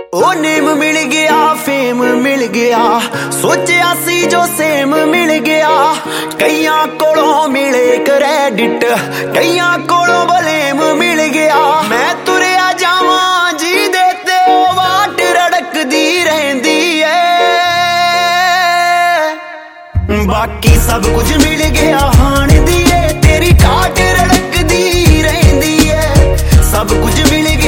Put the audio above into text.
ओ name मिल गया, fame मिल गया, सोचा सी जो सेम मिल गया। कईयां कोलों मिले क्रेडिट, कईयां कोलों बलेम मिल गया। मैं तुरया जावा जी देते ओ वाट रड़कदी रहंदी है। बाकी सब कुछ मिल गया हाण दी है, तेरी ठाट रड़कदी रहंदी है। सब कुछ मिल गया